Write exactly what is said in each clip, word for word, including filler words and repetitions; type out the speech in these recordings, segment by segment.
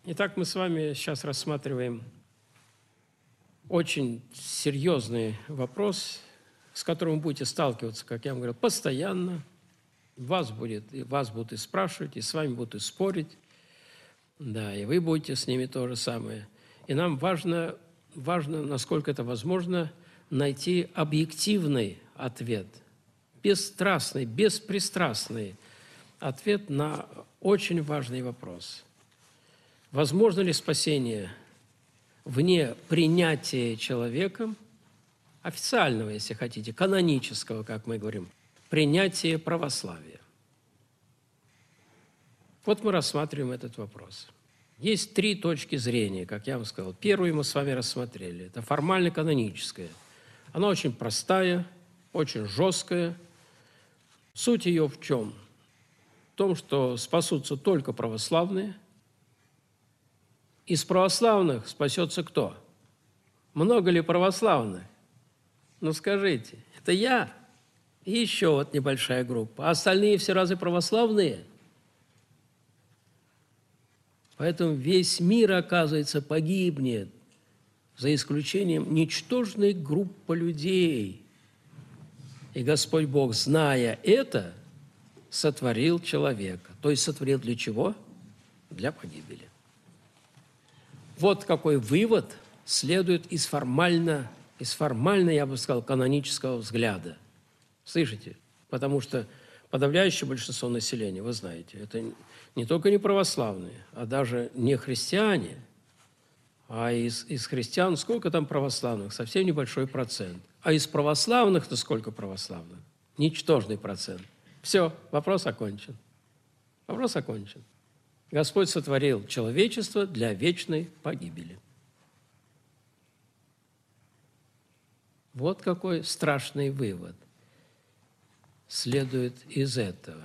Итак, мы с вами сейчас рассматриваем очень серьезный вопрос, с которым вы будете сталкиваться, как я вам говорил, постоянно. Вас, будет, и вас будут и спрашивать, и с вами будут и спорить. Да, и вы будете с ними то же самое. И нам важно, важно, насколько это возможно, найти объективный ответ, бесстрастный, беспристрастный ответ на очень важный вопрос. Возможно ли спасение вне принятия человеком, официального, если хотите, канонического, как мы говорим, принятия православия? Вот мы рассматриваем этот вопрос. Есть три точки зрения, как я вам сказал. Первую мы с вами рассмотрели. Это формально-каноническая. Она очень простая, очень жесткая. Суть ее в чем? В том, что спасутся только православные. Из православных спасется кто? Много ли православных? Ну, скажите, это я и еще вот небольшая группа. А остальные все разве православные? Поэтому весь мир, оказывается, погибнет, за исключением ничтожной группы людей. И Господь Бог, зная это, сотворил человека. То есть сотворил для чего? Для погибели. Вот какой вывод следует из формально, из формально, я бы сказал, канонического взгляда. Слышите? Потому что подавляющее большинство населения, вы знаете, это не только не православные, а даже не христиане. А из, из христиан сколько там православных? Совсем небольшой процент. А из православных-то сколько православных? Ничтожный процент. Все, вопрос окончен. Вопрос окончен. Господь сотворил человечество для вечной погибели. Вот какой страшный вывод следует из этого.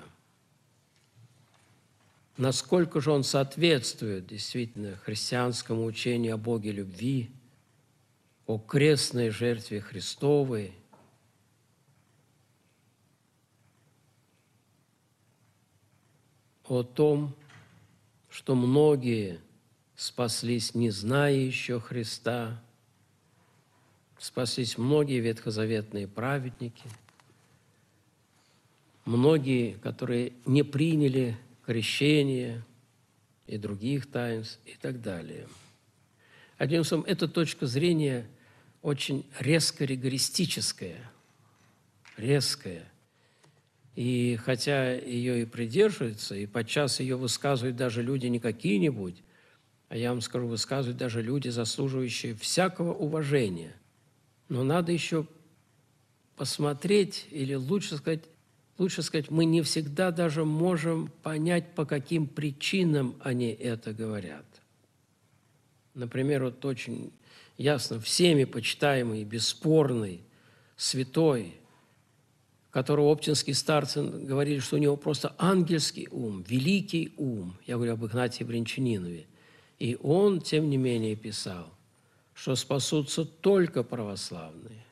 Насколько же он соответствует действительно христианскому учению о Боге любви, о крестной жертве Христовой, о том, что многие спаслись, не зная еще Христа, спаслись многие ветхозаветные праведники, многие, которые не приняли крещение и других таинств и так далее. Одним словом, эта точка зрения очень резко ригористическая, резкая. И хотя ее и придерживаются, и подчас ее высказывают даже люди не какие-нибудь, а я вам скажу, высказывают даже люди, заслуживающие всякого уважения. Но надо еще посмотреть, или лучше сказать, лучше сказать, мы не всегда даже можем понять, по каким причинам они это говорят. Например, вот очень ясно, всеми почитаемый, бесспорный, святой, которого оптинские старцы говорили, что у него просто ангельский ум, великий ум. Я говорю об Игнатии Брянчанинове. И он, тем не менее, писал, что спасутся только православные.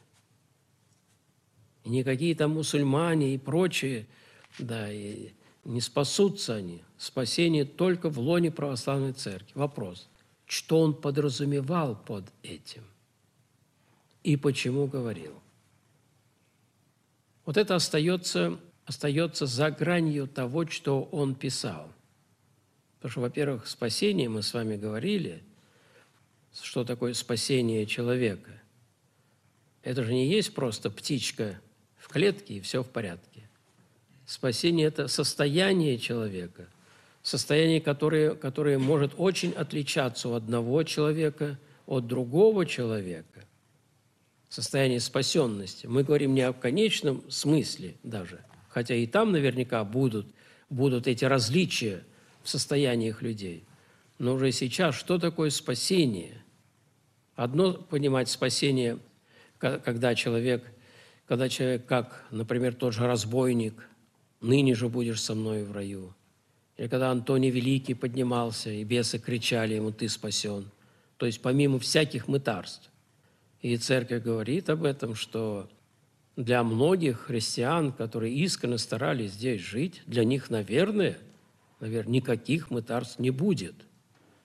И никакие там мусульмане и прочие, да, и не спасутся они. Спасение только в лоне православной церкви. Вопрос, что он подразумевал под этим? И почему говорил? Вот это остается, остается за гранью того, что он писал. Потому что, во-первых, спасение, мы с вами говорили, что такое спасение человека. Это же не есть просто птичка в клетке, и все в порядке. Спасение – это состояние человека, состояние, которое, которое может очень отличаться у одного человека от другого человека. Состояние спасенности. Мы говорим не о конечном смысле даже, хотя и там наверняка будут, будут эти различия в состояниях людей. Но уже сейчас, что такое спасение? Одно понимать спасение, когда человек, когда человек, как, например, тот же разбойник, ныне же будешь со мной в раю. Или когда Антоний Великий поднимался, и бесы кричали ему, ты спасен. То есть помимо всяких мытарств. И Церковь говорит об этом, что для многих христиан, которые искренне старались здесь жить, для них, наверное, наверное никаких мытарств не будет.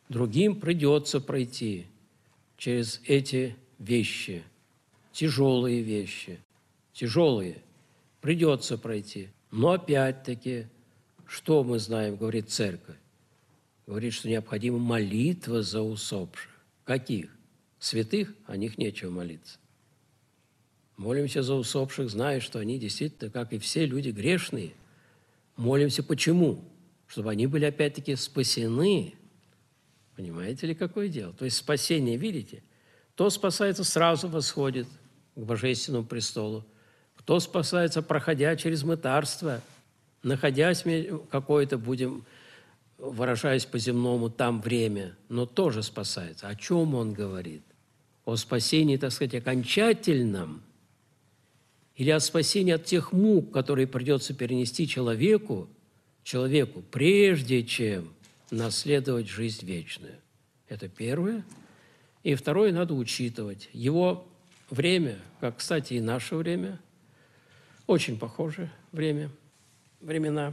Другим придется пройти через эти вещи, тяжелые вещи, тяжелые, придется пройти. Но опять-таки, что мы знаем, говорит Церковь? Говорит, что необходима молитва за усопших. Каких? Святых? О них нечего молиться. Молимся за усопших, зная, что они действительно, как и все люди, грешные. Молимся почему? Чтобы они были опять-таки спасены. Понимаете ли, какое дело? То есть спасение, видите? Кто спасается, сразу восходит к Божественному престолу. Кто спасается, проходя через мытарство, находясь какое-то, будем, выражаясь по-земному, там время, но тоже спасается. О чем он говорит? О спасении, так сказать, окончательном, или о спасении от тех мук, которые придется перенести человеку, человеку, прежде чем наследовать жизнь вечную. Это первое. И второе, надо учитывать. Его время, как, кстати, и наше время, очень похоже время, времена.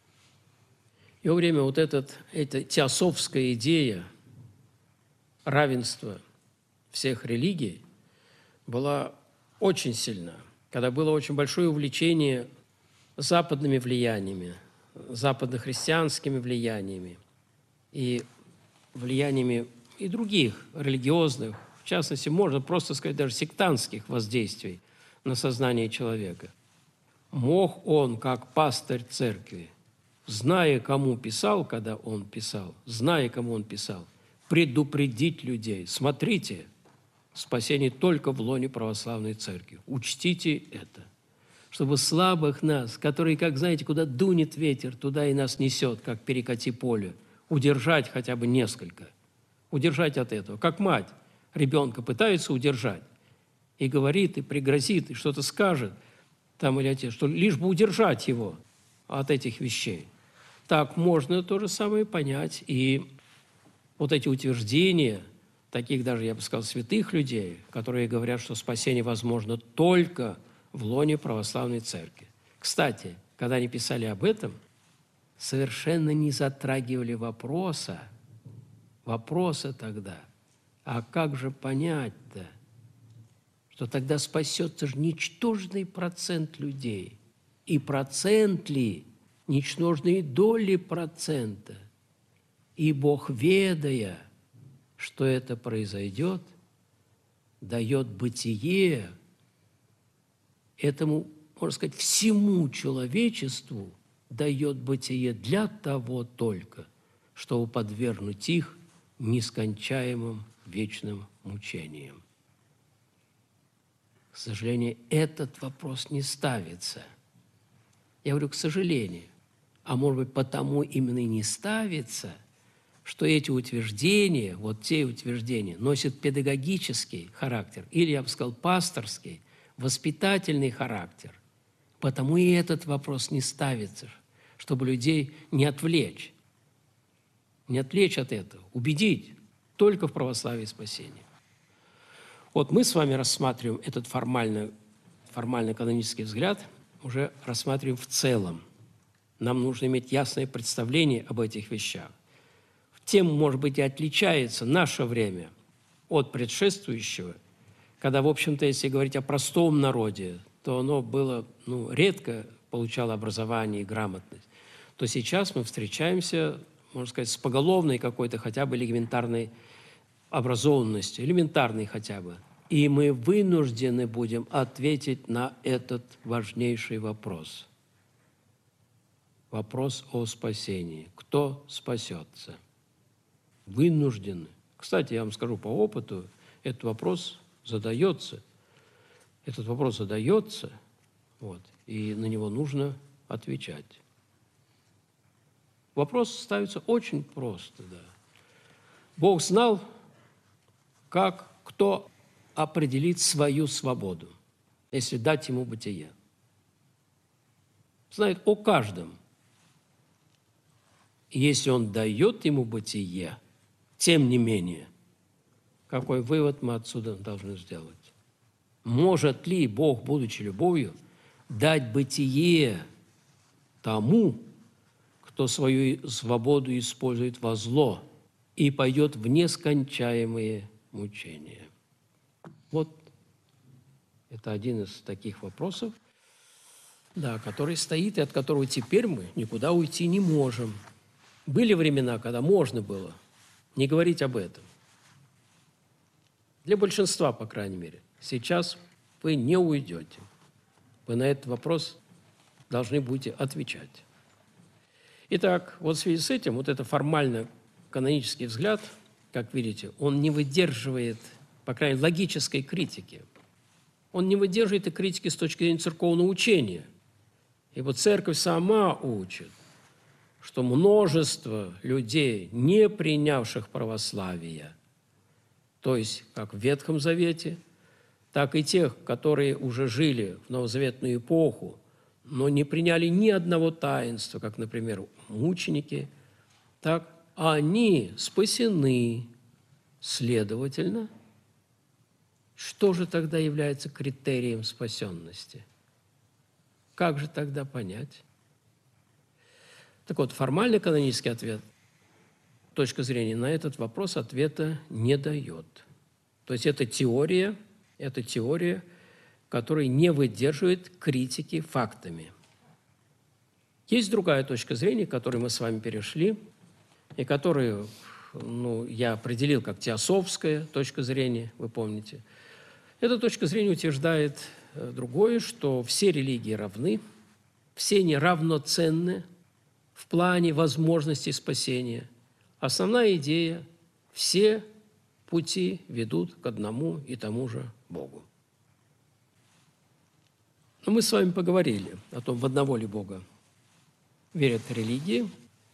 Его время, вот этот, эта теософская идея равенства всех религий была очень сильна, когда было очень большое увлечение западными влияниями, западно-христианскими влияниями и влияниями и других религиозных, в частности, можно просто сказать, даже сектантских воздействий на сознание человека. Мог он, как пастырь церкви, зная, кому писал, когда он писал, зная, кому он писал, предупредить людей. Смотрите, спасение только в лоне православной церкви. Учтите это. Чтобы слабых нас, которые, как знаете, куда дунет ветер, туда и нас несет, как перекати поле, удержать хотя бы несколько. Удержать от этого. Как мать ребенка пытается удержать и говорит, и пригрозит, и что-то скажет, там или отец, что лишь бы удержать его от этих вещей. Так можно то же самое понять. И вот эти утверждения, таких даже, я бы сказал, святых людей, которые говорят, что спасение возможно только в лоне православной церкви. Кстати, когда они писали об этом, совершенно не затрагивали вопроса, вопроса тогда, а как же понять-то, что тогда спасется же ничтожный процент людей. И процент ли, ничтожные доли процента. И Бог, ведая, что это произойдет, дает бытие этому, можно сказать, всему человечеству, дает бытие для того только, чтобы подвергнуть их нескончаемым вечным мучениям. К сожалению, этот вопрос не ставится. Я говорю, к сожалению. А может быть, потому именно и не ставится, что эти утверждения, вот те утверждения, носят педагогический характер, или, я бы сказал, пасторский, воспитательный характер. Потому и этот вопрос не ставится, чтобы людей не отвлечь. Не отвлечь от этого, убедить только в православии спасения. Вот мы с вами рассматриваем этот формальный, формально-канонический взгляд, уже рассматриваем в целом. Нам нужно иметь ясное представление об этих вещах. Тем, может быть, и отличается наше время от предшествующего, когда, в общем-то, если говорить о простом народе, то оно было, ну, редко получало образование и грамотность, то сейчас мы встречаемся, можно сказать, с поголовной какой-то хотя бы элементарной образованностью, элементарной хотя бы. И мы вынуждены будем ответить на этот важнейший вопрос. Вопрос о спасении. Кто спасется? Вынуждены. Кстати, я вам скажу по опыту, этот вопрос задается. Этот вопрос задается, вот, и на него нужно отвечать. Вопрос ставится очень просто, да. Бог знал, как кто определит свою свободу, если дать ему бытие. Знает о каждом. Если он дает ему бытие, тем не менее, какой вывод мы отсюда должны сделать? Может ли Бог, будучи любовью, дать бытие тому, кто свою свободу использует во зло, и пойдет в нескончаемые мучения. Вот это один из таких вопросов, да, который стоит, и от которого теперь мы никуда уйти не можем. Были времена, когда можно было не говорить об этом. Для большинства, по крайней мере. Сейчас вы не уйдете. Вы на этот вопрос должны будете отвечать. Итак, вот в связи с этим, вот это формально-канонический взгляд, как видите, он не выдерживает, по крайней мере, логической критики. Он не выдерживает и критики с точки зрения церковного учения. Ибо церковь сама учит, что множество людей, не принявших православия, то есть как в Ветхом Завете, так и тех, которые уже жили в новозаветную эпоху, но не приняли ни одного таинства, как, например, мученики, так они спасены. Следовательно, что же тогда является критерием спасенности? Как же тогда понять? Так вот, формальный канонический ответ, точка зрения на этот вопрос ответа не дает. То есть это теория, это теория, которая не выдерживает критики фактами. Есть другая точка зрения, к которой мы с вами перешли, и которую ну, я определил как теософская точка зрения, вы помните. Эта точка зрения утверждает другое, что все религии равны, все они равноценны в плане возможностей спасения. Основная идея – все пути ведут к одному и тому же Богу. Но мы с вами поговорили о том, в одного ли Бога верят религии,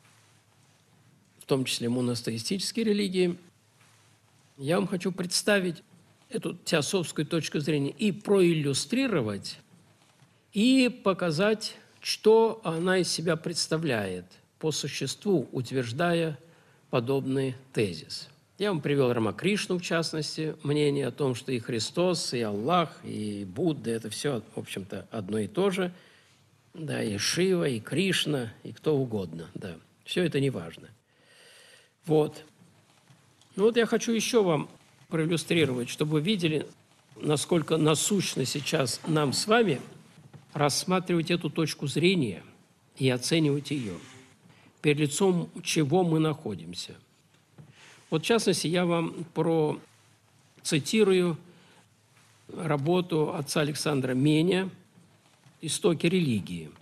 в том числе монотеистические религии. Я вам хочу представить эту теософскую точку зрения и проиллюстрировать, и показать, что она из себя представляет по существу, утверждая подобный тезис. Я вам привел Рамакришну, в частности, мнение о том, что и Христос, и Аллах, и Будда – это все, в общем-то, одно и то же. Да, и Шива, и Кришна, и кто угодно. Да, все это не важно. Вот. Ну вот я хочу еще вам проиллюстрировать, чтобы вы видели, насколько насущно сейчас нам с вами рассматривать эту точку зрения и оценивать ее, перед лицом чего мы находимся. Вот, в частности, я вам процитирую работу отца Александра Меня «Истоки религии».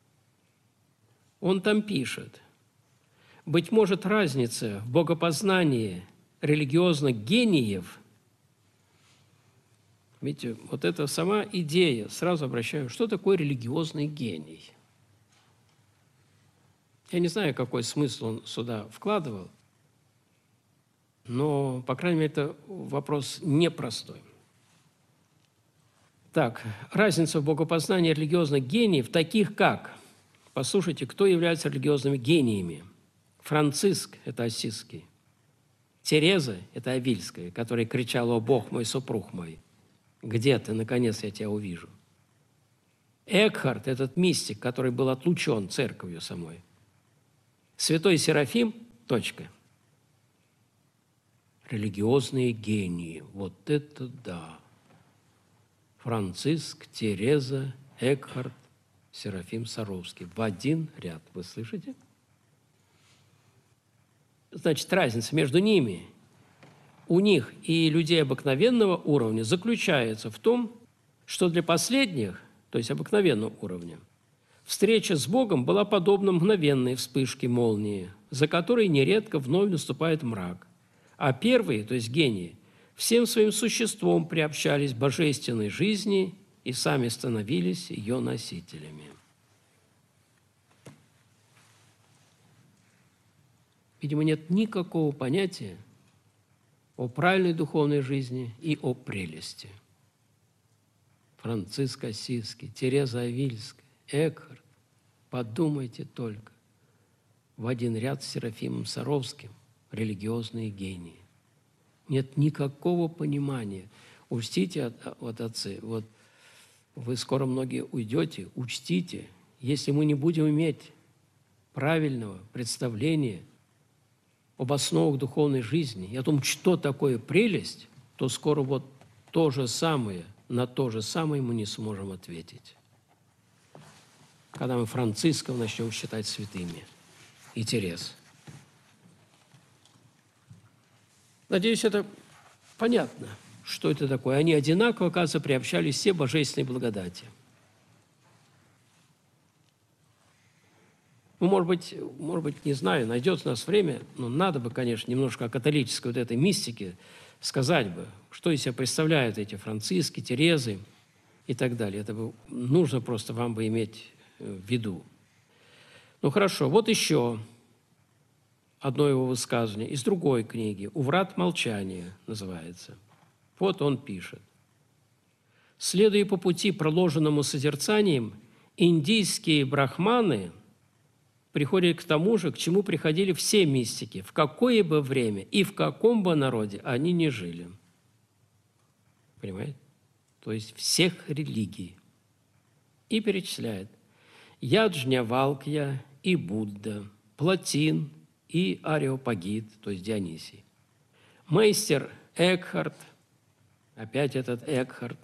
Он там пишет: «Быть может, разница в богопознании религиозных гениев». Видите, вот это сама идея, сразу обращаю, что такое религиозный гений? Я не знаю, какой смысл он сюда вкладывал, но, по крайней мере, это вопрос непростой. Так, разница в богопознании религиозных гениев, таких как, послушайте, кто является религиозными гениями? Франциск – это Ассизский. Тереза – это Авильская, которая кричала: «О, Бог мой, супруг мой, где ты? Наконец я тебя увижу». Экхарт – этот мистик, который был отлучен церковью самой. Святой Серафим – точка. Религиозные гении. Вот это да. Франциск, Тереза, Экхарт, Серафим Саровский. В один ряд. Вы слышите? Значит, разница между ними, у них и людей обыкновенного уровня заключается в том, что для последних, то есть обыкновенного уровня, встреча с Богом была подобна мгновенной вспышке молнии, за которой нередко вновь наступает мрак. А первые, то есть гении, всем своим существом приобщались к божественной жизни и сами становились ее носителями. Видимо, нет никакого понятия о правильной духовной жизни и о прелести. Франциск Ассизский, Тереза Авильская, Экхарт. Подумайте только. В один ряд с Серафимом Саровским религиозные гении. Нет никакого понимания. Учтите, вот, отцы, вот вы скоро многие уйдете, учтите, если мы не будем иметь правильного представления об основах духовной жизни и о том, что такое прелесть, то скоро вот то же самое, на то же самое мы не сможем ответить. Когда мы Францисков начнем считать святыми и Терез. Надеюсь, это понятно, что это такое. Они одинаково, оказывается, приобщались все божественной благодати. Ну, может быть, может быть, не знаю, найдется у нас время, но надо бы, конечно, немножко о католической вот этой мистике сказать бы, что из себя представляют эти Франциски, Терезы и так далее. Это бы нужно просто вам бы иметь в виду. Ну, хорошо, вот еще одно его высказывание из другой книги «У врат молчания» называется. Вот он пишет. «Следуя по пути, проложенному созерцанием, индийские брахманы приходят к тому же, к чему приходили все мистики, в какое бы время и в каком бы народе они ни жили». Понимаете? То есть всех религий. И перечисляет Яджнявалкья и Будда, Платин и Ареопагит, то есть Дионисий, мейстер Экхарт, опять этот Экхарт,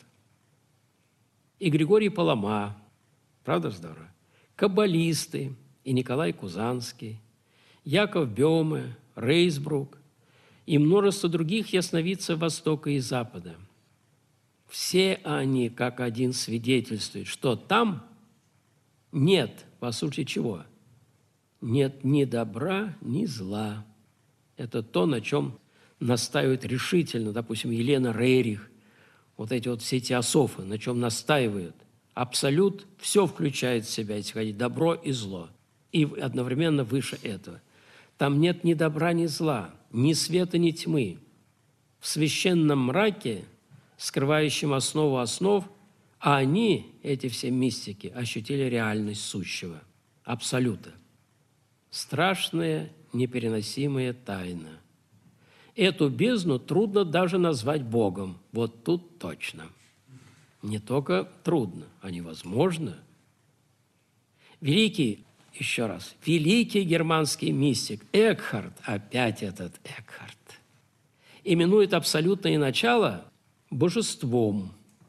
и Григорий Палама, правда здорово, каббалисты и Николай Кузанский, Яков Бёме, Рейсбрук и множество других ясновидцев Востока и Запада. Все они, как один, свидетельствуют, что там нет, по сути, чего? Нет ни добра, ни зла. Это то, на чем настаивает решительно, допустим, Елена Рерих, вот эти вот все теософы, на чем настаивают. Абсолют все включает в себя, если хотите, добро и зло. И одновременно выше этого. Там нет ни добра, ни зла, ни света, ни тьмы. В священном мраке, скрывающем основу основ, а они, эти все мистики, ощутили реальность сущего, абсолюта. Страшная, непереносимая тайна. Эту бездну трудно даже назвать Богом. Вот тут точно. Не только трудно, а невозможно. Великий, еще раз, великий германский мистик Экхарт, опять этот Экхарт, именует абсолютное начало божеством.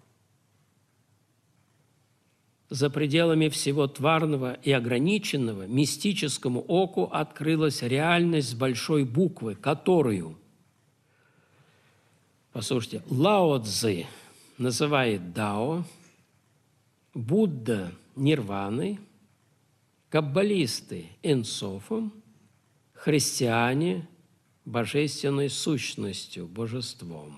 За пределами всего тварного и ограниченного мистическому оку открылась реальность с большой буквы, которую, послушайте, Лао Цзы называет Дао, Будда – нирваной, каббалисты – энсофом, христиане – божественной сущностью, божеством.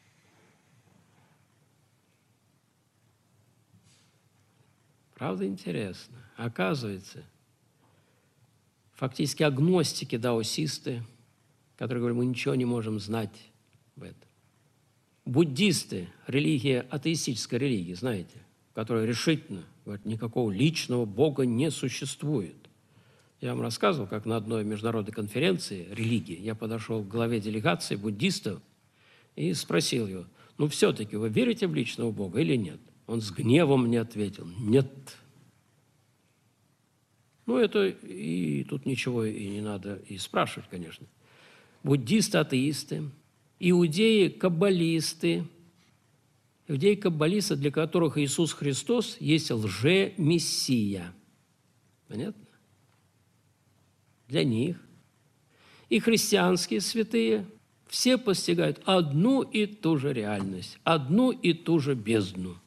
Правда интересно? Оказывается, фактически агностики, даосисты, которые говорят, мы ничего не можем знать об этом. Буддисты, религия, атеистическая религия, знаете, которая решительно говорит, никакого личного Бога не существует. Я вам рассказывал, как на одной международной конференции религии я подошел к главе делегации буддистов и спросил его, ну все-таки вы верите в личного Бога или нет? Он с гневом мне ответил, нет. Ну, это и тут ничего и не надо и спрашивать, конечно. Буддисты, атеисты, иудеи, каббалисты, иудеи, каббалисты, для которых Иисус Христос есть лже-мессия. Понятно? Для них. И христианские святые все постигают одну и ту же реальность, одну и ту же бездну,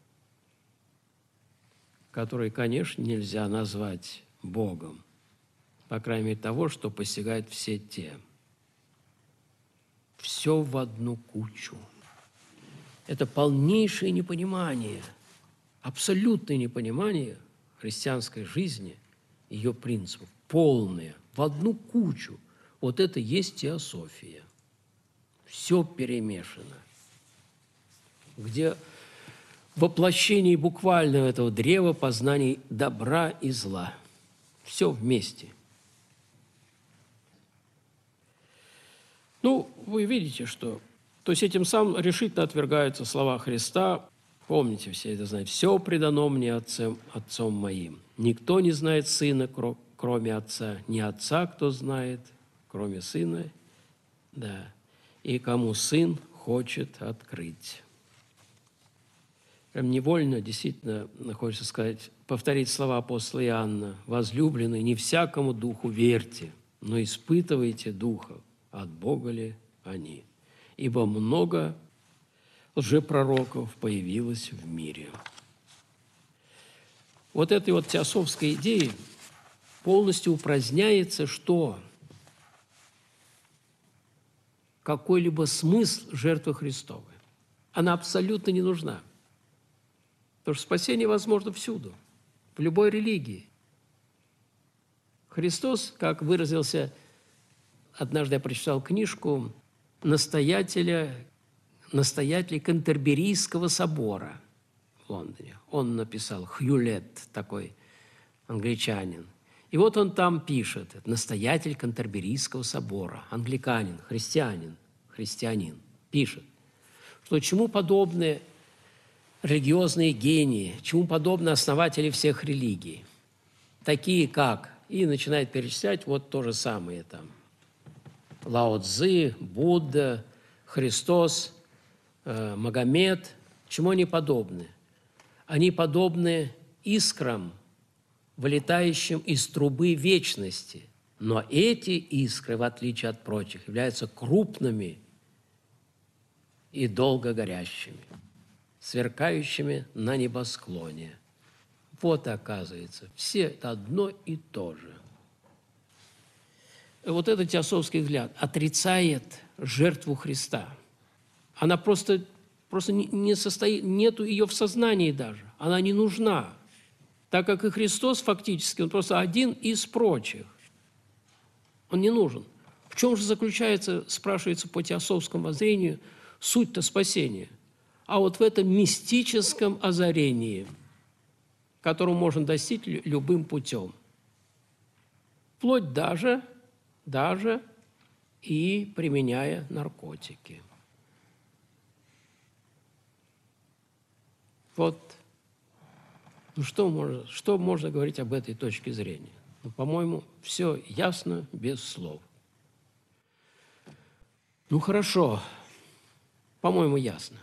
который, конечно, нельзя назвать Богом, по крайней мере, того, что постигают все те. Все в одну кучу. Это полнейшее непонимание, абсолютное непонимание христианской жизни, ее принципов, полное, в одну кучу. Вот это есть теософия. Все перемешано. Где воплощение буквального этого древа познаний добра и зла. Все вместе. Ну, вы видите, что... То есть этим самым решительно отвергаются слова Христа. Помните, все это знаете. «Все предано мне Отцем, Отцом моим. Никто не знает Сына, кроме Отца. Ни Отца, кто знает, кроме Сына, да, и кому Сын хочет открыть. Прям невольно, действительно, хочется сказать, повторить слова апостола Иоанна: «Возлюбленные, не всякому духу верьте, но испытывайте духов, от Бога ли они, ибо много лжепророков появилось в мире». Вот этой вот теософской идеей полностью упраздняется что? Какой-либо смысл жертвы Христовой. Она абсолютно не нужна. Потому что спасение возможно всюду, в любой религии. Христос, как выразился, однажды я прочитал книжку настоятеля, настоятеля Кантерберийского собора в Лондоне. Он написал, Хьюлетт такой, англичанин. И вот он там пишет, настоятель Кантерберийского собора, англиканин, христианин, христианин, пишет, что чему подобны религиозные гении, чему подобны основатели всех религий, такие как, и начинает перечислять вот то же самое там, Лао Цзы, Будда, Христос, э, Магомед, чему они подобны? Они подобны искрам, вылетающим из трубы вечности. Но эти искры, в отличие от прочих, являются крупными и долго горящими, сверкающими на небосклоне. Вот, оказывается, все это одно и то же. И вот этот теософский взгляд отрицает жертву Христа. Она просто, просто не состоит, нету ее в сознании даже. Она не нужна. Так как и Христос фактически, он просто один из прочих. Он не нужен. В чем же заключается, спрашивается по теософскому воззрению, суть-то спасения? А вот в этом мистическом озарении, которого можно достичь любым путем. Вплоть даже, даже и применяя наркотики. Вот. Ну, что можно, что можно говорить об этой точке зрения? Ну, по-моему, все ясно, без слов. Ну, хорошо. По-моему, ясно.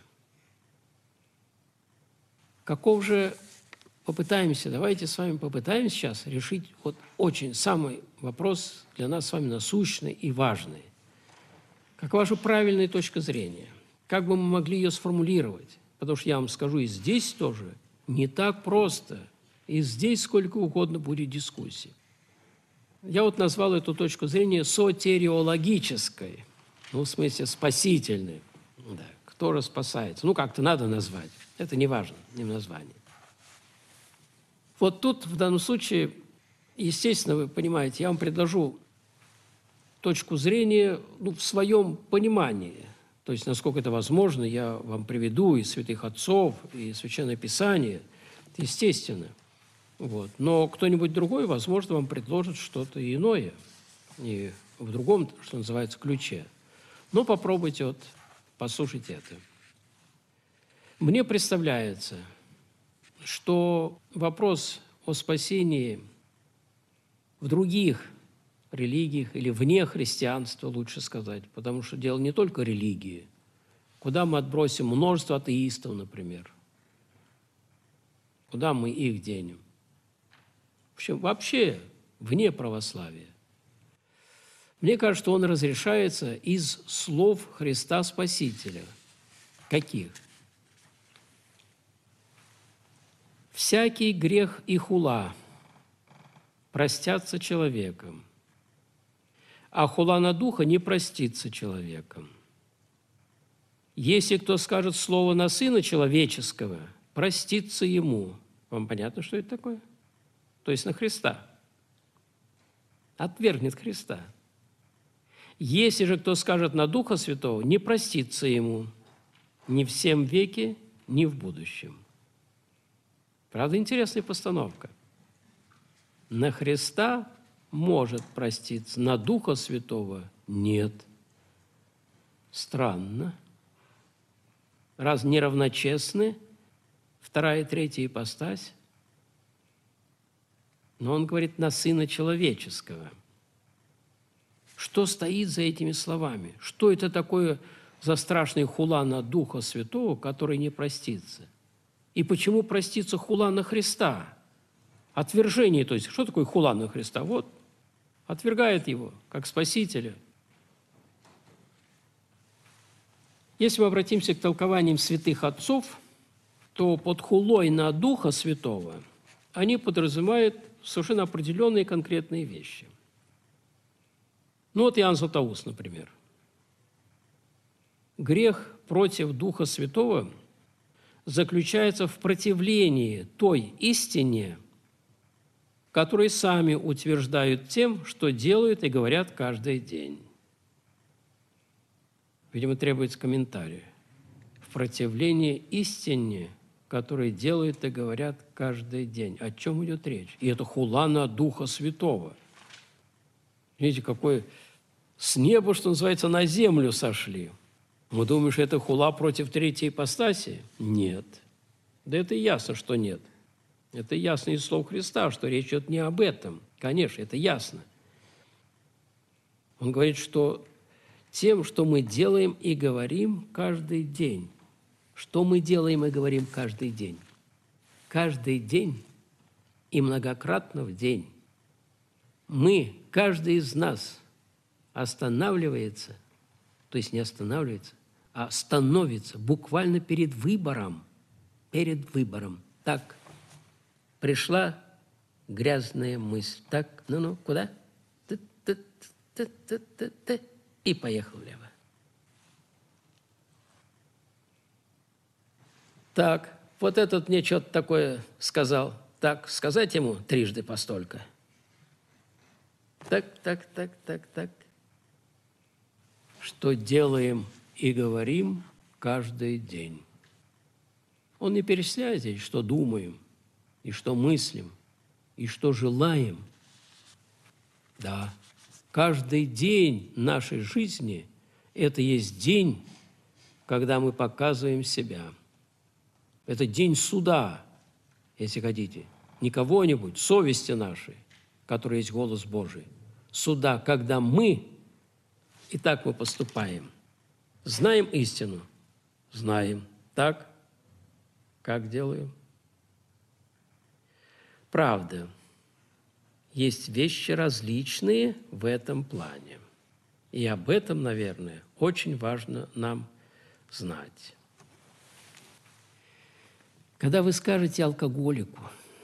Каков же попытаемся, давайте с вами попытаемся сейчас решить вот очень самый вопрос для нас с вами насущный и важный. Какова же правильная точка зрения? Как бы мы могли ее сформулировать? Потому что я вам скажу, и здесь тоже не так просто. И здесь сколько угодно будет дискуссий. Я вот назвал эту точку зрения сотериологической, ну, в смысле спасительной. Да, кто же спасается? Ну, как-то надо назвать. Это не важно, не в названии. Вот тут, в данном случае, естественно, вы понимаете, я вам предложу точку зрения ну, в своем понимании. То есть, насколько это возможно, я вам приведу и святых отцов, и Священное Писание, естественно. Вот. Но кто-нибудь другой, возможно, вам предложит что-то иное, и в другом, что называется, ключе. Но попробуйте вот послушать это. Мне представляется, что вопрос о спасении в других религиях или вне христианства, лучше сказать, потому что дело не только религии, куда мы отбросим множество атеистов, например, куда мы их денем. В общем, вообще вне православия. Мне кажется, что он разрешается из слов Христа Спасителя. Каких? «Всякий грех и хула простятся человеком, а хула на духа не простится человеком. Если кто скажет слово на Сына Человеческого, простится ему». Вам понятно, что это такое? То есть на Христа. Отвергнет Христа. «Если же кто скажет на Духа Святого, не простится ему ни в сем веке, ни в будущем». Правда, интересная постановка. На Христа может проститься, на Духа Святого нет. Странно. Раз неравночестны вторая и третья ипостась, но он говорит на Сына Человеческого. Что стоит за этими словами? Что это такое за страшный хула на Духа Святого, который не простится? И почему простится хула на Христа? Отвержение, то есть, что такое хула на Христа? Вот, отвергает его, как Спасителя. Если мы обратимся к толкованиям святых отцов, то под хулой на Духа Святого они подразумевают совершенно определенные конкретные вещи. Ну вот Иоанн Златоуст, например. Грех против Духа Святого заключается в противлении той истине, которые сами утверждают тем, что делают и говорят каждый день. Видимо, требуется комментарий. В противлении истине, которые делают и говорят каждый день. О чем идет речь? И это хула на Духа Святого. Видите, какой с неба, что называется, на землю сошли. Мы думаем, что это хула против третьей ипостаси? Нет. Да это ясно, что нет. Это ясно из слов Христа, что речь идет не об этом. Конечно, это ясно. Он говорит, что тем, что мы делаем и говорим каждый день. Что мы делаем и говорим каждый день? Каждый день и многократно в день. Мы, каждый из нас, останавливается, то есть не останавливается, а становится буквально перед выбором. Перед выбором. Так, пришла грязная мысль. Так, ну-ну, куда? Т-т-т-т-т-т. И поехал влево. Так, вот этот мне что-то такое сказал. Так, сказать ему трижды постолько. Так, так, так, так, так. Что делаем и говорим каждый день. Он не перечисляет здесь, что думаем, и что мыслим, и что желаем. Да, каждый день нашей жизни – это есть день, когда мы показываем себя. Это день суда, если хотите. Не кого-нибудь, совести нашей, которая есть голос Божий. Суда, когда мы, и так мы поступаем. Знаем истину? Знаем. Так? Как делаем? Правда, есть вещи различные в этом плане. И об этом, наверное, очень важно нам знать. Когда вы скажете алкоголику: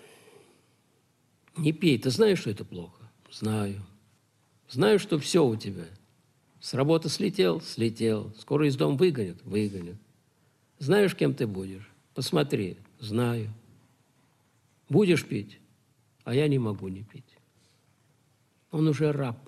не пей, ты знаешь, что это плохо? Знаю. Знаю, что все у тебя. С работы слетел? Слетел. Скоро из дома выгонят? Выгонят. Знаешь, кем ты будешь? Посмотри. Знаю. Будешь пить? А я не могу не пить. Он уже раб.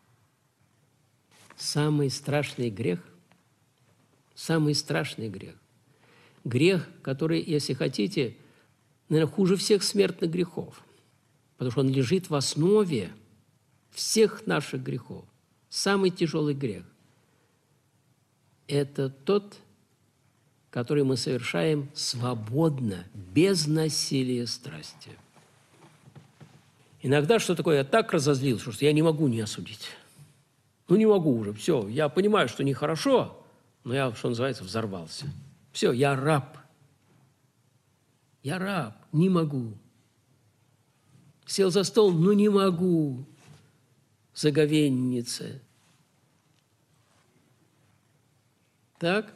Самый страшный грех, самый страшный грех, грех, который, если хотите, наверное, хуже всех смертных грехов, потому что он лежит в основе всех наших грехов. Самый тяжелый грех – это тот, который мы совершаем свободно, без насилия страсти. Иногда что такое? Я так разозлился, что я не могу не осудить. Ну, не могу уже, все. Я понимаю, что нехорошо, но я, что называется, взорвался. Все, я раб. Я раб, не могу. Сел за стол, ну, не могу. Заговенница. Так?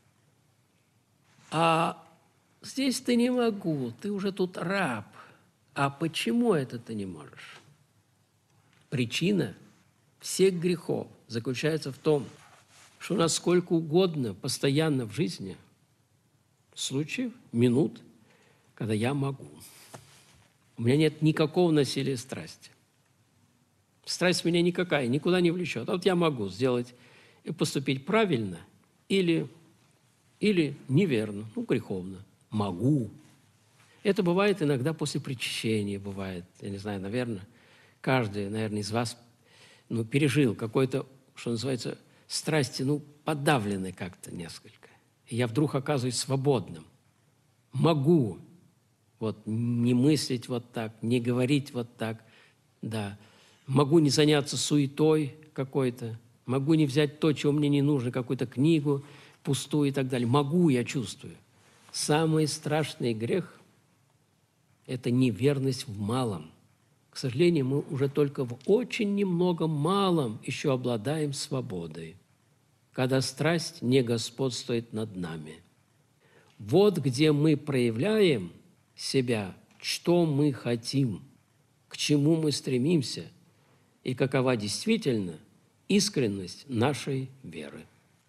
А здесь ты не могу, ты уже тут раб. А почему это ты не можешь? Причина всех грехов заключается в том, что у нас сколько угодно постоянно в жизни случаев, минут, когда я могу. У меня нет никакого насилия страсти. Страсть меня никакая, никуда не влечет. А вот я могу сделать и поступить правильно или, или неверно, ну, греховно. Могу. Это бывает иногда после причащения, бывает, я не знаю, наверное, каждый, наверное, из вас ну, пережил какой-то, что называется, страсти, ну, подавленной как-то несколько. И я вдруг оказываюсь свободным. Могу вот не мыслить вот так, не говорить вот так, да. Могу не заняться суетой, какой-то, могу не взять то, чего мне не нужно, какую-то книгу пустую и так далее. Могу, я чувствую. Самый страшный грех – это неверность в малом. К сожалению, мы уже только в очень немногом малом еще обладаем свободой, когда страсть не господствует над нами. Вот где мы проявляем себя, что мы хотим, к чему мы стремимся и какова действительно искренность нашей веры.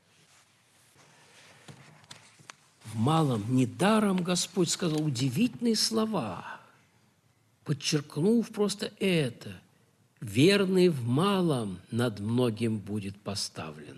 В малом недаром Господь сказал удивительные слова, подчеркнув просто это: «Верный в малом над многим будет поставлен».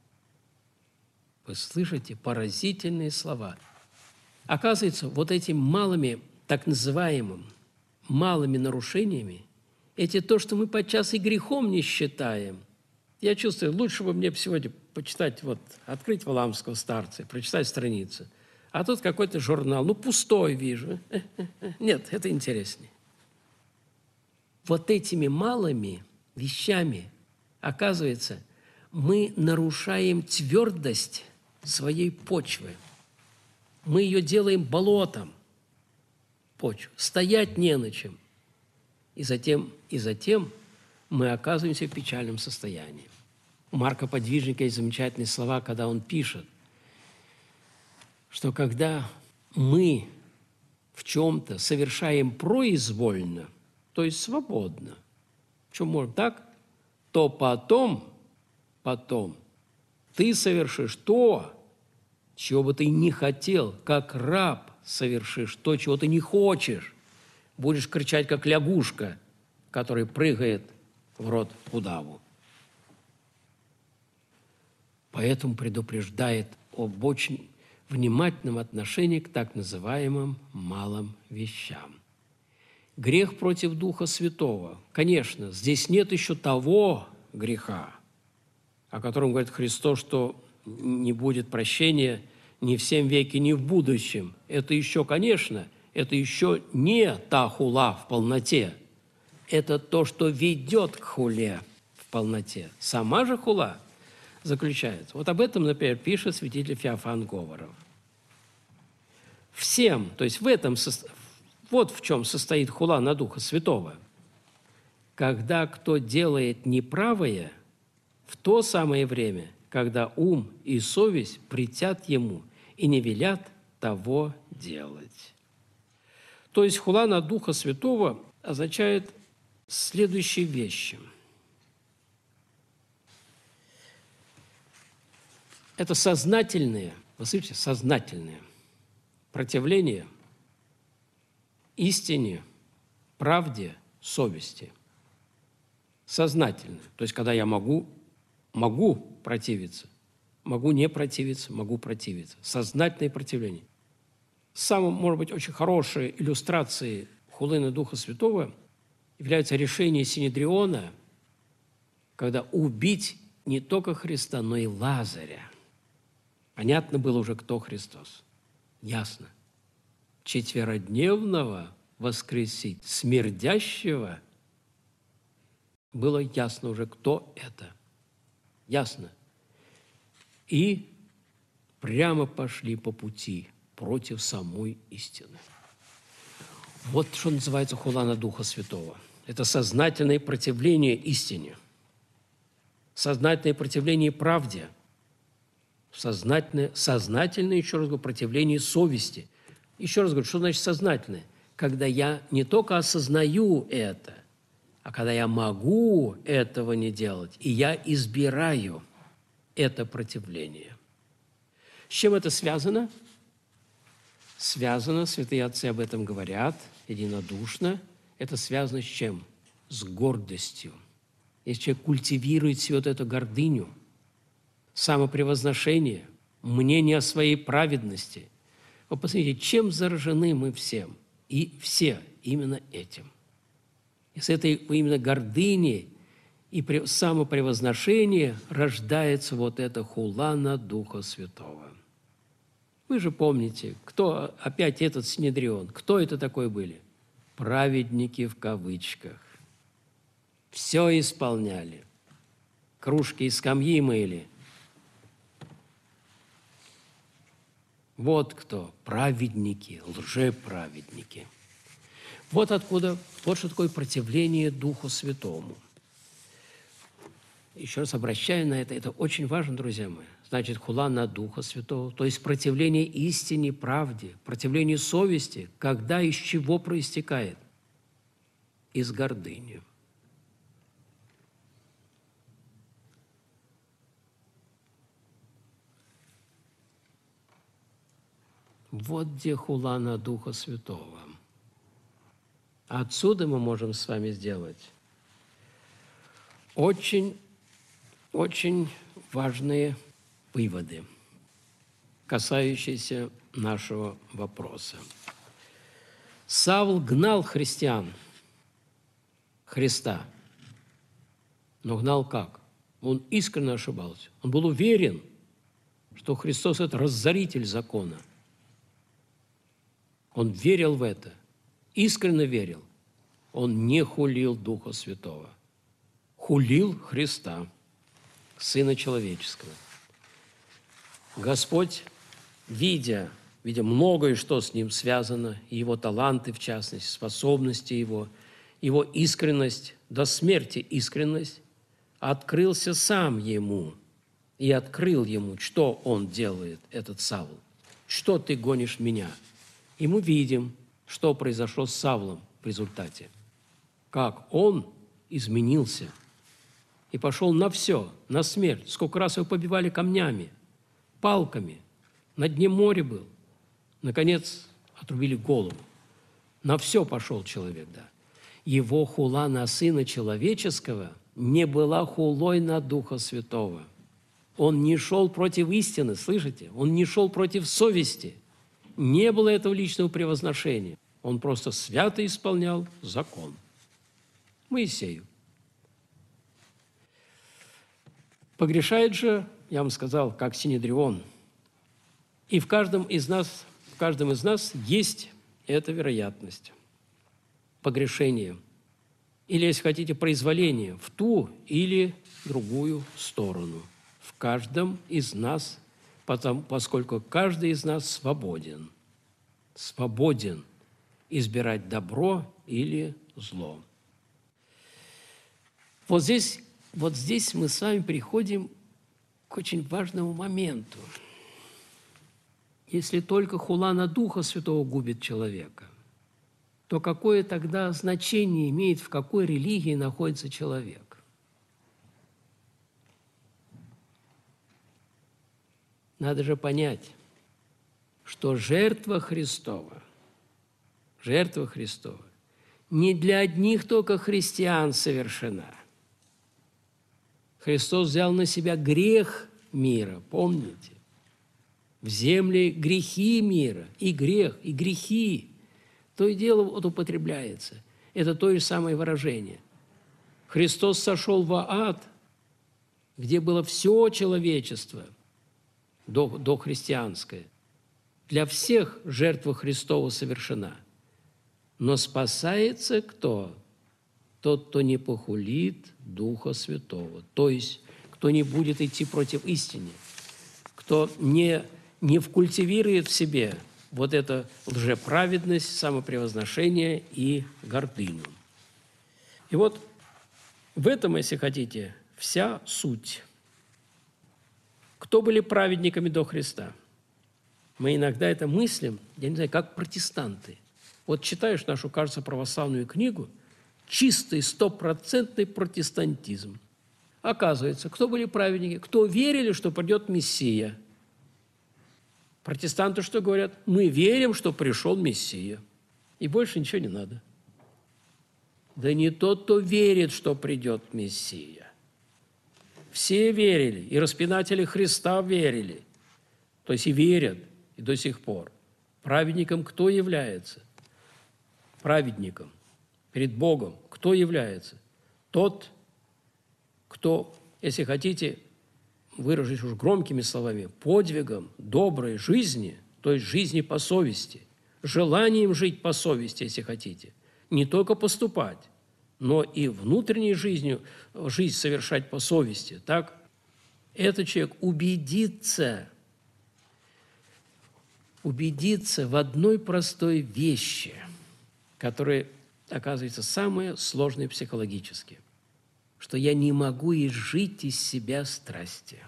Вы слышите поразительные слова. Оказывается, вот этими малыми, так называемыми, малыми нарушениями, эти то, что мы подчас и грехом не считаем. Я чувствую, лучше бы мне сегодня почитать, вот, открыть Валаамского старца, прочитать страницу. А тут какой-то журнал, ну, пустой вижу. Нет, это интереснее. Вот этими малыми вещами, оказывается, мы нарушаем твердость своей почвы. Мы ее делаем болотом, почву. Стоять не на чем. И затем, и затем мы оказываемся в печальном состоянии. У Марка Подвижника есть замечательные слова, когда он пишет, что когда мы в чем-то совершаем произвольно, то есть свободно, в чем можно так, то потом, потом ты совершишь то, чего бы ты не хотел, как раб совершишь то, чего ты не хочешь. Будешь кричать, как лягушка, которая прыгает в рот удаву. Поэтому предупреждает об очень внимательном отношении к так называемым малым вещам. Грех против Духа Святого. Конечно, здесь нет еще того греха, о котором говорит Христос, что не будет прощения ни в сем веке, ни в будущем. Это еще, конечно, это еще не та хула в полноте. Это то, что ведет к хуле в полноте. Сама же хула заключается. Вот об этом, например, пишет святитель Феофан Говоров. Всем, то есть в этом, вот в чем состоит хула на Духа Святого. Когда кто делает неправое, в то самое время, когда ум и совесть претят ему и не велят того делать. То есть хула на Духа Святого означает следующие вещи. Это сознательное, вы слышите, сознательное противление истине, правде, совести. Сознательное. То есть когда я могу, могу противиться, могу не противиться, могу противиться. Сознательное противление. Самым, может быть, очень хорошей иллюстрацией хулы на Духа Святого является решение Синедриона, когда убить не только Христа, но и Лазаря. Понятно было уже, кто Христос. Ясно. Четверодневного воскресить, смердящего, было ясно уже, кто это. Ясно. И прямо пошли по пути против самой истины. Вот что называется хула на Духа Святого. Это сознательное противление истине, сознательное противление правде, сознательное, сознательное, еще раз говорю, противление совести. Еще раз говорю, что значит сознательное? Когда я не только осознаю это, а когда я могу этого не делать, и я избираю это противление. С чем это связано? Связано, святые отцы об этом говорят единодушно, это связано с чем? С гордостью. Если человек культивирует себе вот эту гордыню, самопревозношение, мнение о своей праведности, вы посмотрите, чем заражены мы всем, и все именно этим. И с этой именно гордыни и самопревозношения рождается вот эта хула на Духа Святого. Вы же помните, кто опять этот Синедрион, кто это такой были? Праведники в кавычках. Все исполняли. кружки и скамьи мыли. Вот кто праведники, лжеправедники. Вот откуда, вот что такое противление Духу Святому. Еще раз обращаю на это, это очень важно, друзья мои. Значит, хула на Духа Святого, то есть противление истине, правде, противление совести, когда из чего проистекает? Из гордыни. Вот где хула на Духа Святого. Отсюда мы можем с вами сделать очень, очень важные выводы, касающиеся нашего вопроса. Савл гнал христиан, Христа, но гнал как? Он искренне ошибался. Он был уверен, что Христос – это разоритель закона. Он верил в это, искренне верил. Он не хулил Духа Святого. Хулил Христа, Сына Человеческого. Господь, видя, видя многое, что с Ним связано, Его таланты, в частности, способности Его, Его искренность, до смерти искренность, открылся Сам Ему и открыл Ему, что Он делает, этот Савл. Что ты гонишь меня? И мы видим, что произошло с Савлом в результате. Как он изменился и пошел на все, на смерть. Сколько раз его побивали камнями, палками. На дне моря был. Наконец, отрубили голову. На все пошел человек, да. Его хула на Сына Человеческого не была хулой на Духа Святого. Он не шел против истины, слышите? Он не шел против совести. Не было этого личного превозношения. Он просто свято исполнял закон. Моисею. Погрешает же, я вам сказал, как Синедрион. И в каждом из нас, в каждом из нас есть эта вероятность погрешения. Или, если хотите, произволения в ту или другую сторону. В каждом из нас, потому, поскольку каждый из нас свободен. Свободен избирать добро или зло. Вот здесь, вот здесь мы с вами приходим к очень важному моменту. Если только хула на Духа Святого губит человека, то какое тогда значение имеет, в какой религии находится человек? Надо же понять, что жертва Христова, жертва Христова не для одних только христиан совершена. Христос взял на себя грех мира, помните? В земле грехи мира, и грех, и грехи. То и дело вот употребляется. Это то же самое выражение. Христос сошел в ад, где было все человечество, до, дохристианское. Для всех жертва Христова совершена. Но спасается кто? Тот, кто не похулит Духа Святого. То есть, кто не будет идти против истины, кто не, не вкультивирует в себе вот это лжеправедность, самопревозношение и гордыню. И вот в этом, если хотите, вся суть. Кто были праведниками до Христа? Мы иногда это мыслим, я не знаю, как протестанты. Вот читаешь нашу, кажется, православную книгу, чистый, стопроцентный протестантизм. Оказывается, кто были праведники? Кто верили, что придет Мессия? Протестанты что говорят? Мы верим, что пришел Мессия. И больше ничего не надо. Да не тот, кто верит, что придет Мессия. Все верили, и распинатели Христа верили. То есть и верят, и до сих пор. Праведником кто является? Праведником перед Богом кто является? Тот, кто, если хотите, выразить уж громкими словами, подвигом доброй жизни, то есть жизни по совести, желанием жить по совести, если хотите, не только поступать, но и внутренней жизнью, жизнь совершать по совести, так? Этот человек убедится, убедится в одной простой вещи, которая, оказывается, самая сложная психологически, что я не могу изжить из себя страсти.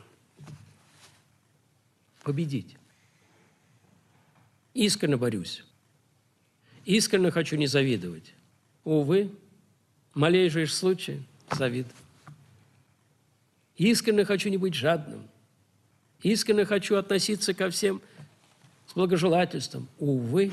Победить. Искренне борюсь. Искренне хочу не завидовать. Увы, малейший случай – завид. Искренне хочу не быть жадным. Искренне хочу относиться ко всем с благожелательством. Увы,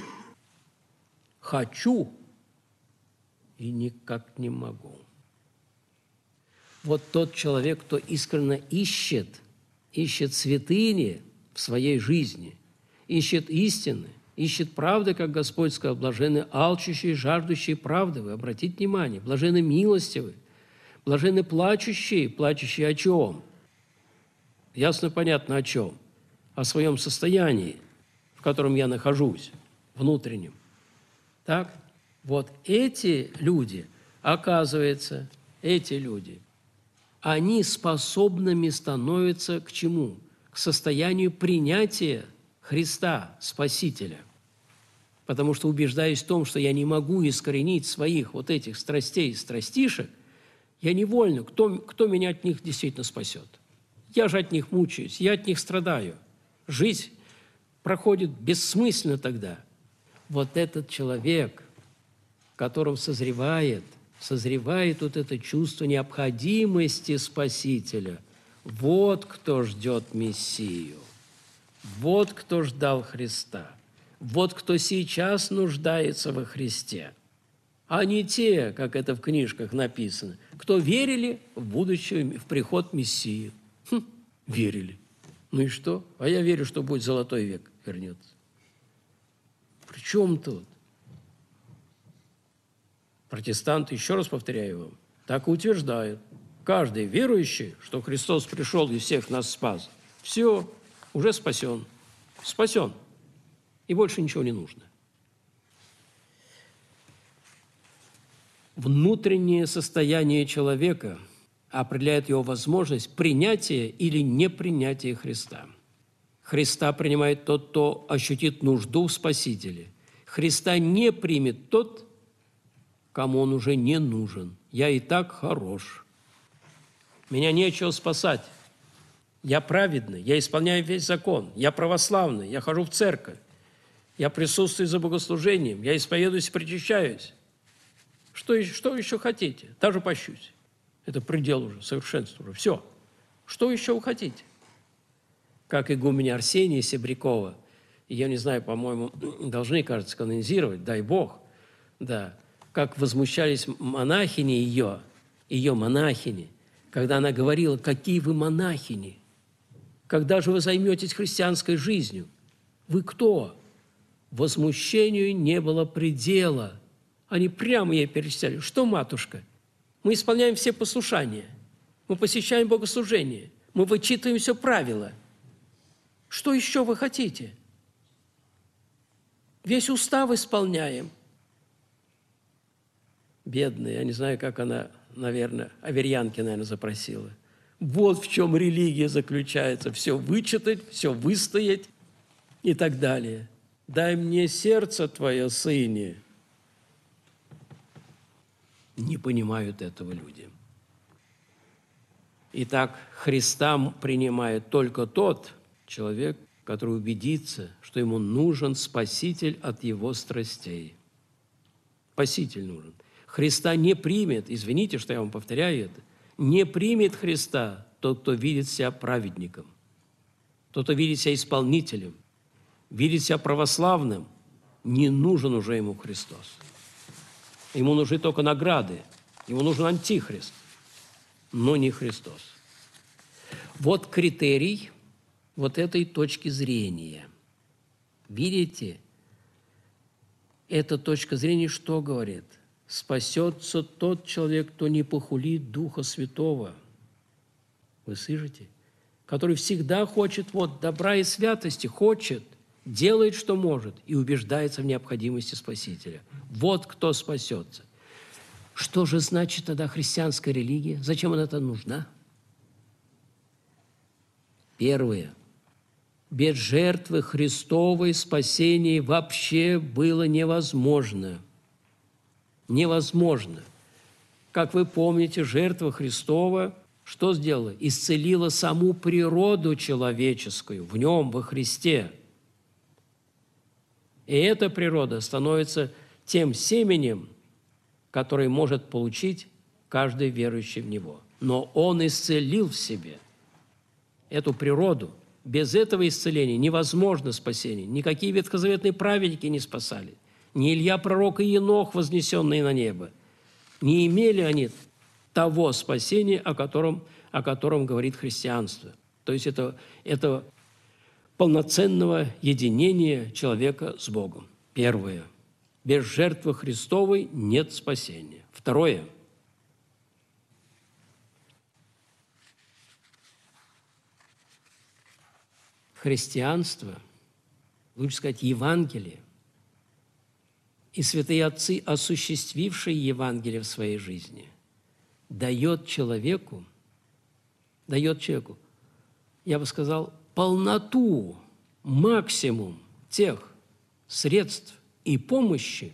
хочу и никак не могу. Вот тот человек, кто искренне ищет, ищет святыни в своей жизни, ищет истины, ищет правды, как Господь сказал, блаженны алчущие, жаждущие правды. Вы обратите внимание, блаженны милостивы, блаженны плачущие, плачущие о чем? Ясно, понятно, о чем? О своем состоянии, в котором я нахожусь, внутреннем. Так? Вот эти люди, оказывается, эти люди, они способными становятся к чему? К состоянию принятия Христа, Спасителя. Потому что, убеждаясь в том, что я не могу искоренить своих вот этих страстей и страстишек, я невольно, кто, кто меня от них действительно спасет? Я же от них мучаюсь, я от них страдаю. Жизнь проходит бессмысленно тогда. Вот этот человек, в котором созревает, созревает вот это чувство необходимости Спасителя, вот кто ждет Мессию, вот кто ждал Христа, вот кто сейчас нуждается во Христе, а не те, как это в книжках написано, кто верили в будущее, в приход Мессии. Хм, верили. Ну и что? А я верю, что будет золотой век вернется. При чем тут? Протестанты, еще раз повторяю вам, так и утверждают. Каждый верующий, что Христос пришел и всех нас спас, все, уже спасен. Спасен. И больше ничего не нужно. Внутреннее состояние человека определяет его возможность принятия или непринятия Христа. Христа принимает тот, кто ощутит нужду в Спасителе. Христа не примет тот, кому он уже не нужен. Я и так хорош. Меня нечего спасать. Я праведный, я исполняю весь закон, я православный, я хожу в церковь, я присутствую за богослужением, я исповедуюсь и причащаюсь. Что, что еще хотите? Даже пощусь. Это предел уже, совершенство уже. Все. Что еще вы хотите? Как игуменя Арсения Себрякова, я не знаю, по-моему, должны, кажется, канонизировать, дай Бог, да, как возмущались монахини ее, ее монахини, когда она говорила, какие вы монахини, когда же вы займетесь христианской жизнью? Вы кто? Возмущению не было предела. Они прямо ей перечисляли. Что, матушка? Мы исполняем все послушания. Мы посещаем богослужение. Мы вычитываем все правила. Что еще вы хотите? Весь устав исполняем. Бедная, я не знаю, как она, наверное, аверьянки, наверное, запросила. Вот в чем религия заключается. Все вычитать, все выстоять и так далее. Дай мне сердце твое, сыне. Не понимают этого люди. Итак, Христа принимает только тот человек, который убедится, что ему нужен Спаситель от его страстей. Спаситель нужен. Христа не примет, извините, что я вам повторяю это, не примет Христа тот, кто видит себя праведником, тот, кто видит себя исполнителем, видит себя православным, не нужен уже ему Христос. Ему нужны только награды, ему нужен антихрист, но не Христос. Вот критерий вот этой точки зрения. Видите, эта точка зрения что говорит? Спасется тот человек, кто не похулит Духа Святого. Вы слышите? Который всегда хочет вот добра и святости, хочет, делает, что может, и убеждается в необходимости Спасителя. Вот кто спасется. Что же значит тогда христианская религия? Зачем она-то нужна? Первое. Без жертвы Христовой спасение вообще было невозможно. Невозможно. Как вы помните, жертва Христова что сделала? Исцелила саму природу человеческую в нем, во Христе. И эта природа становится тем семенем, который может получить каждый верующий в Него. Но Он исцелил в себе эту природу. Без этого исцеления невозможно спасение. Никакие ветхозаветные праведники не спасали. Ни Илья пророк и Енох, вознесенные на небо. Не имели они того спасения, о котором, о котором говорит христианство. То есть это, это полноценного единения человека с Богом. Первое. Без жертвы Христовой нет спасения. Второе. Христианство, лучше сказать, Евангелие, и святые отцы, осуществившие Евангелие в своей жизни, дает человеку, дает человеку, я бы сказал, полноту, максимум тех средств и помощи,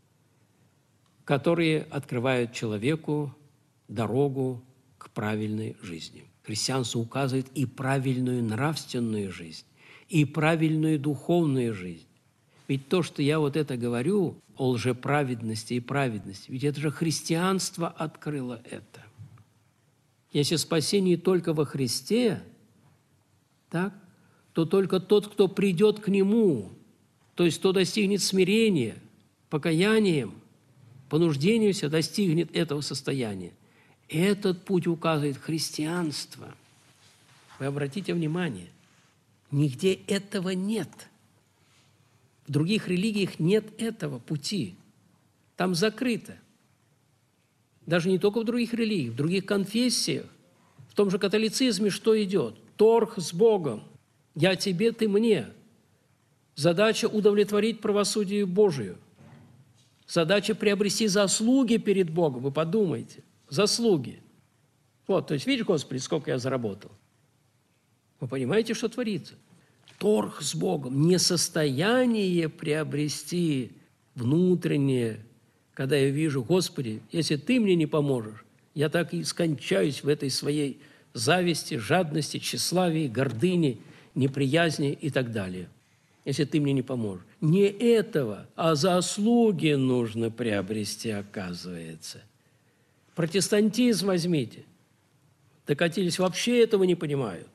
которые открывают человеку дорогу к правильной жизни. Христианство указывает и правильную нравственную жизнь, и правильную духовную жизнь. Ведь то, что я вот это говорю о лжеправедности и праведности, ведь это же христианство открыло это. Если спасение только во Христе, так, то только тот, кто придет к Нему, то есть кто достигнет смирения, покаянием, понуждением себя достигнет этого состояния. Этот путь указывает христианство. Вы обратите внимание, нигде этого нет. В других религиях нет этого пути. Там закрыто. Даже не только в других религиях, в других конфессиях. В том же католицизме что идет? Торг с Богом. Я тебе, ты мне. Задача удовлетворить правосудие Божию. Задача приобрести заслуги перед Богом. Вы подумайте. Заслуги. Вот, то есть, видишь, Господи, сколько я заработал. Вы понимаете, что творится? Торг с Богом, несостояние приобрести внутреннее, когда я вижу, Господи, если Ты мне не поможешь, я так и скончаюсь в этой своей зависти, жадности, тщеславии, гордыне, неприязни и так далее, если Ты мне не поможешь. Не этого, а заслуги нужно приобрести, оказывается. Протестантизм возьмите. Докатились, вообще этого не понимают.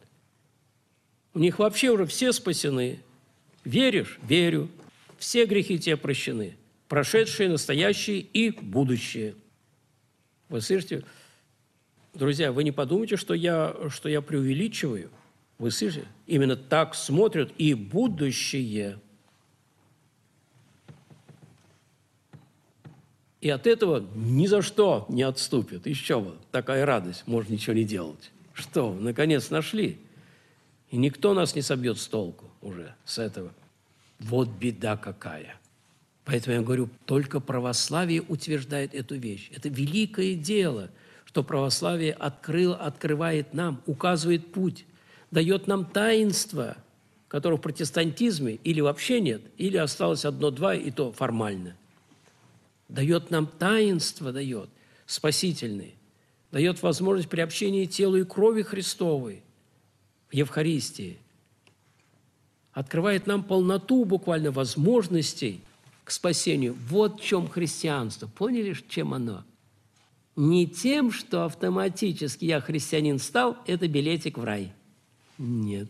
У них вообще уже все спасены. Веришь? Верю. Все грехи тебе прощены. Прошедшие, настоящие и будущие. Вы слышите? Друзья, вы не подумайте, что я, что я преувеличиваю. Вы слышите? Именно так смотрят и будущее. И от этого ни за что не отступят. Еще вот такая радость, можно ничего не делать. Что, наконец нашли? И никто нас не собьет с толку уже с этого. Вот беда какая. Поэтому я говорю, только православие утверждает эту вещь. Это великое дело, что православие открыло, открывает нам, указывает путь, дает нам таинство, которого в протестантизме или вообще нет, или осталось одно-два, и то формально. Дает нам таинство, дает спасительное, дает возможность приобщения телу и крови Христовой в Евхаристии, открывает нам полноту буквально возможностей к спасению. Вот в чем христианство. Поняли, чем оно? Не тем, что автоматически я христианин стал, это билетик в рай. Нет.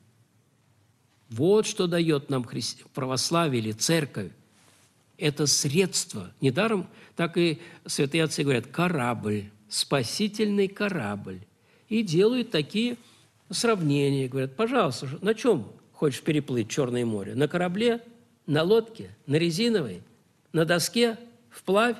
Вот что дает нам хри... православие или церковь. Это средство. Недаром так и святые отцы говорят, корабль, спасительный корабль. И делают такие сравнения. Говорят, пожалуйста, на чем хочешь переплыть Черное море? На корабле, на лодке, на резиновой, на доске, вплавь?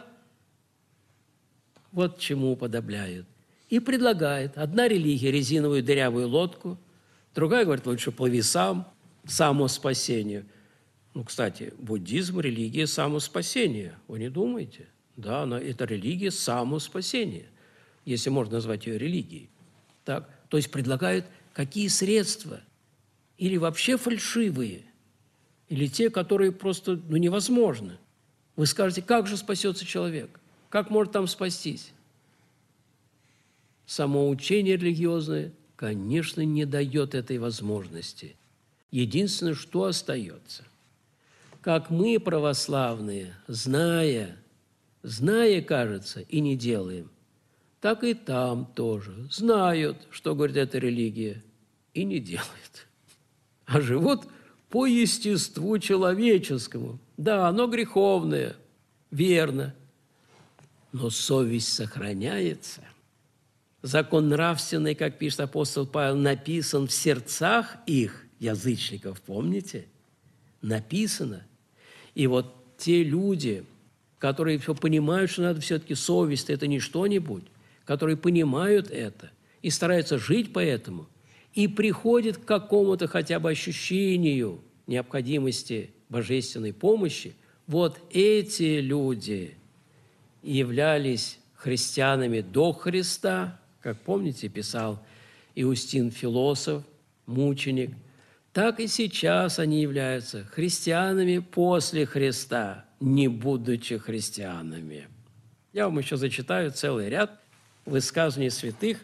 Вот чему уподобляют. И предлагает. Одна религия – резиновую дырявую лодку, другая говорит, лучше плыви сам, само спасение. Ну, кстати, буддизм – религия самоспасения. Вы не думаете? Да, она, это религия самоспасения, если можно назвать ее религией. Так, то есть предлагают какие средства, или вообще фальшивые, или те, которые просто ну, невозможны. Вы скажете, как же спасется человек? Как может там спастись? Само учение религиозное, конечно, не дает этой возможности. Единственное, что остается. Как мы, православные, зная, зная, кажется, и не делаем, так и там тоже знают, что говорит эта религия, и не делают. А живут по естеству человеческому. Да, оно греховное, верно, но совесть сохраняется. Закон нравственный, как пишет апостол Павел, написан в сердцах их, язычников, помните? Написано. И вот те люди, которые все понимают, что надо все-таки совесть – это не что-нибудь, которые понимают это и стараются жить по этому, и приходят к какому-то хотя бы ощущению необходимости божественной помощи, вот эти люди являлись христианами до Христа, как помните, писал Иустин философ, мученик, так и сейчас они являются христианами после Христа, не будучи христианами. Я вам еще зачитаю целый ряд высказываний святых.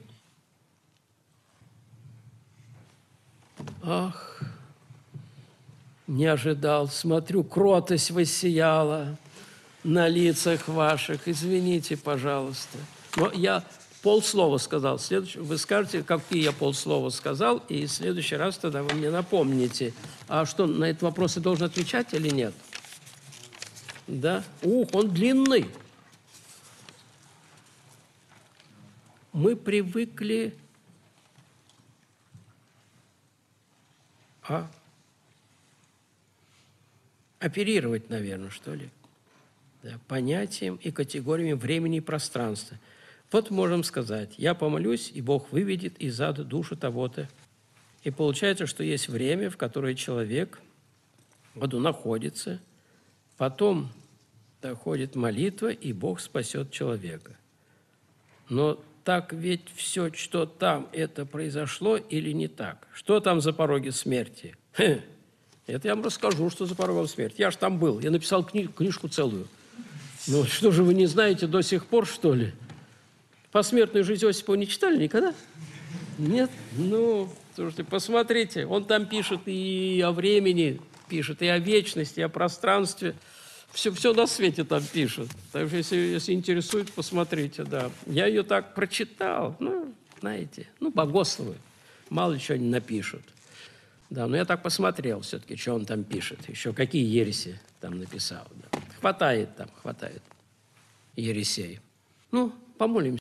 Ах, не ожидал, смотрю, кротость воссияла на лицах ваших. Извините, пожалуйста. Но я полслова сказал. Следующий, вы скажете, какие я полслова сказал, и в следующий раз тогда вы мне напомните. А что, на этот вопрос я должен отвечать или нет? Да? Ух, он длинный. Мы привыкли а, оперировать, наверное, что ли, да, понятием и категориями времени и пространства. Вот можем сказать, я помолюсь, и Бог выведет из ада душу того-то. И получается, что есть время, в которое человек в аду находится, потом доходит молитва, и Бог спасет человека. Но так ведь все, что там, это произошло или не так? Что там за пороги смерти? Хе, это я вам расскажу, что за порогом смерти. Я же там был, я написал кни- книжку целую. Ну что же вы не знаете до сих пор, что ли? Посмертную жизнь Осипова не читали никогда? Нет? Ну, слушайте, посмотрите, он там пишет и о времени, пишет и о вечности, и о пространстве. Все, все на свете там пишет. Так что, если, если интересует, посмотрите, да. Я ее так прочитал, ну, знаете, ну, богословы, мало ли чего они напишут. Да, но я так посмотрел все-таки, что он там пишет, еще какие ереси там написал. Да. Хватает там, хватает ересей. Ну, помолимся.